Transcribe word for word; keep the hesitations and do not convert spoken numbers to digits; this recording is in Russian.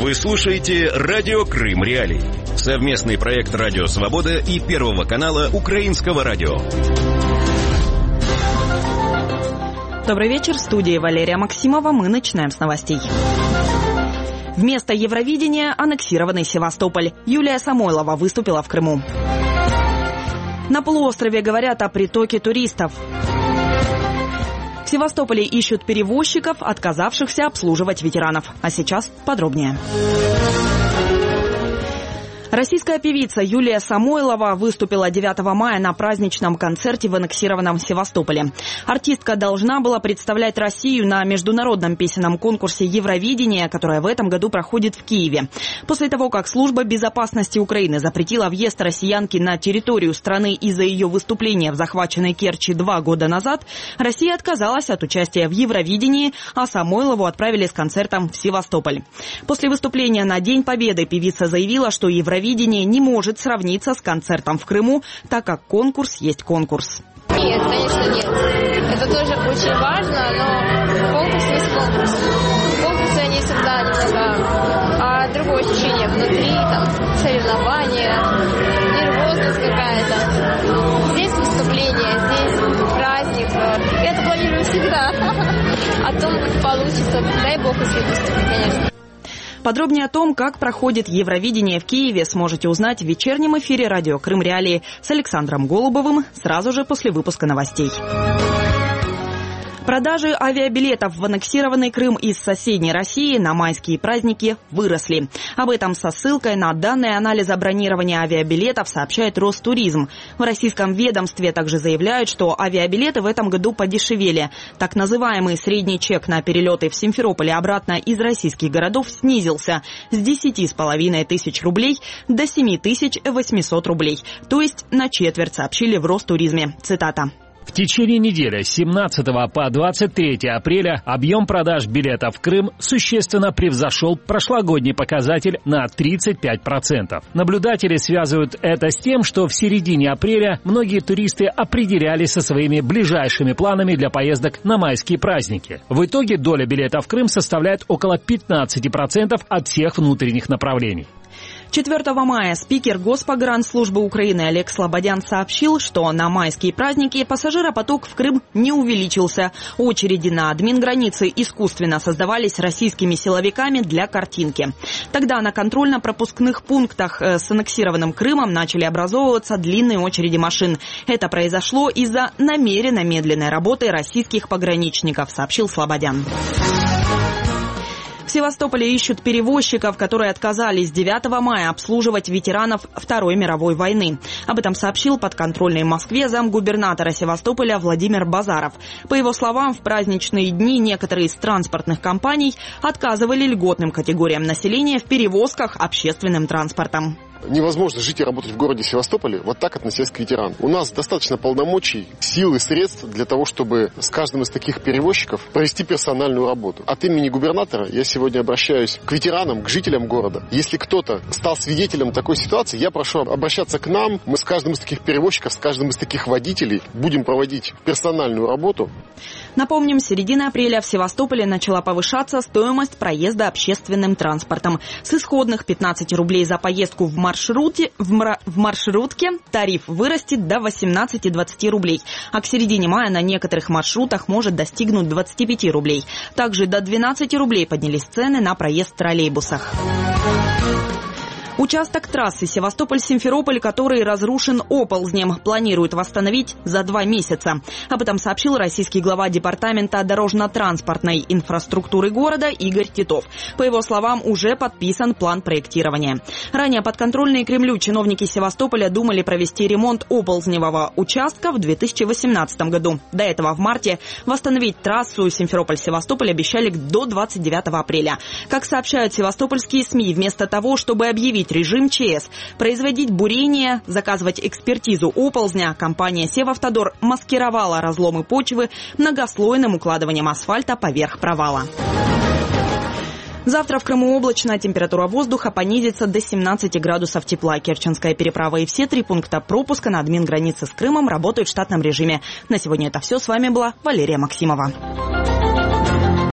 Вы слушаете «Радио Крым Реалии». Совместный проект «Радио Свобода» и Первого канала Украинского радио. Добрый вечер. В студии Валерия Максимова. Мы начинаем с новостей. Вместо Евровидения аннексированный Севастополь. Юлия Самойлова выступила в Крыму. На полуострове говорят о притоке туристов. В Севастополе ищут перевозчиков, отказавшихся обслуживать ветеранов. А сейчас подробнее. Российская певица Юлия Самойлова выступила девятого мая на праздничном концерте в аннексированном Севастополе. Артистка должна была представлять Россию на международном песенном конкурсе «Евровидение», которое в этом году проходит в Киеве. После того, как Служба безопасности Украины запретила въезд россиянки на территорию страны из-за ее выступления в захваченной Керчи два года назад, Россия отказалась от участия в Евровидении, а Самойлову отправили с концертом в Севастополь. После выступления на День Победы певица заявила, что Евровидение Евровидение не может сравниться с концертом в Крыму, так как конкурс есть конкурс. Нет, конечно, нет. Это тоже очень важно, но конкурс есть конкурс. Конкурсы, они всегда немного... А другое ощущение внутри, там, соревнования, нервозность какая-то. Здесь выступление, здесь праздник. Я это планирую всегда. О том, как получится, дай бог, если выступить, конечно. Подробнее о том, как проходит Евровидение в Киеве, сможете узнать в вечернем эфире «Радио Крым Реалии» с Александром Голубовым сразу же после выпуска новостей. Продажи авиабилетов в аннексированный Крым из соседней России на майские праздники выросли. Об этом со ссылкой на данные анализа бронирования авиабилетов сообщает Ростуризм. В российском ведомстве также заявляют, что авиабилеты в этом году подешевели. Так называемый средний чек на перелеты в Симферополь и обратно из российских городов снизился с десяти с половиной тысяч рублей до семи тысяч восьмисот рублей. То есть на четверть, сообщили в Ростуризме. Цитата. В течение недели с семнадцатого по двадцать третье апреля объем продаж билетов в Крым существенно превзошел прошлогодний показатель на тридцать пять процентов. Наблюдатели связывают это с тем, что в середине апреля многие туристы определялись со своими ближайшими планами для поездок на майские праздники. В итоге доля билетов в Крым составляет около пятнадцати процентов от всех внутренних направлений. четвертого мая спикер Госпогранслужбы Украины Олег Слободян сообщил, что на майские праздники пассажиропоток в Крым не увеличился. Очереди на админгранице искусственно создавались российскими силовиками для картинки. Тогда на контрольно-пропускных пунктах с аннексированным Крымом начали образовываться длинные очереди машин. Это произошло из-за намеренно медленной работы российских пограничников, сообщил Слободян. В Севастополе ищут перевозчиков, которые отказались девятого мая обслуживать ветеранов Второй мировой войны. Об этом сообщил подконтрольный Москве замгубернатора Севастополя Владимир Базаров. По его словам, в праздничные дни некоторые из транспортных компаний отказывали льготным категориям населения в перевозках общественным транспортом. Невозможно жить и работать в городе Севастополе вот так, относясь к ветеранам. У нас достаточно полномочий, сил и средств для того, чтобы с каждым из таких перевозчиков провести персональную работу. От имени губернатора я сегодня обращаюсь к ветеранам, к жителям города. Если кто-то стал свидетелем такой ситуации, я прошу обращаться к нам. Мы с каждым из таких перевозчиков, с каждым из таких водителей будем проводить персональную работу. Напомним, с середины апреля в Севастополе начала повышаться стоимость проезда общественным транспортом. С исходных пятнадцати рублей за поездку в маршруте, в, мра, в маршрутке тариф вырастет до восемнадцати-двадцати рублей, а к середине мая на некоторых маршрутах может достигнуть двадцати пяти рублей. Также до двенадцати рублей поднялись цены на проезд в троллейбусах. Участок трассы Севастополь-Симферополь, который разрушен оползнем, планируют восстановить за два месяца. Об этом сообщил российский глава Департамента дорожно-транспортной инфраструктуры города Игорь Титов. По его словам, уже подписан план проектирования. Ранее подконтрольные Кремлю чиновники Севастополя думали провести ремонт оползневого участка в две тысячи восемнадцатом году. До этого в марте восстановить трассу Симферополь-Севастополь обещали до двадцать девятого апреля. Как сообщают севастопольские СМИ, вместо того, чтобы объявить режим ЧС, производить бурение, заказывать экспертизу оползня, компания «Севавтодор» маскировала разломы почвы многослойным укладыванием асфальта поверх провала. Завтра в Крыму облачно, температура воздуха понизится до семнадцати градусов тепла. Керченская переправа и все три пункта пропуска на админгранице с Крымом работают в штатном режиме. На сегодня это все. С вами была Валерия Максимова.